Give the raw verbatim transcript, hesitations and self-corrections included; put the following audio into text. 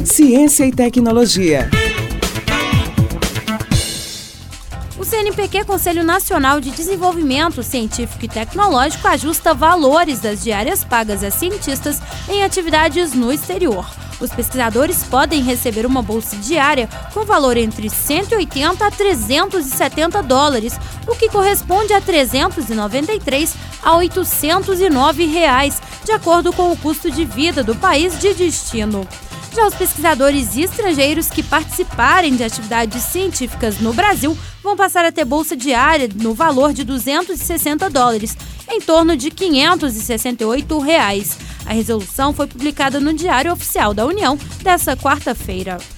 Ciência e tecnologia. O C N Pq, Conselho Nacional de Desenvolvimento Científico e Tecnológico, ajusta valores das diárias pagas a cientistas em atividades no exterior. Os pesquisadores podem receber uma bolsa diária com valor entre cento e oitenta a trezentos e setenta dólares, o que corresponde a trezentos e noventa e três a oitocentos e nove reais, de acordo com o custo de vida do país de destino. Já os pesquisadores estrangeiros que participarem de atividades científicas no Brasil vão passar a ter bolsa diária no valor de duzentos e sessenta dólares, em torno de quinhentos e sessenta e oito reais. A resolução foi publicada no Diário Oficial da União desta quarta-feira.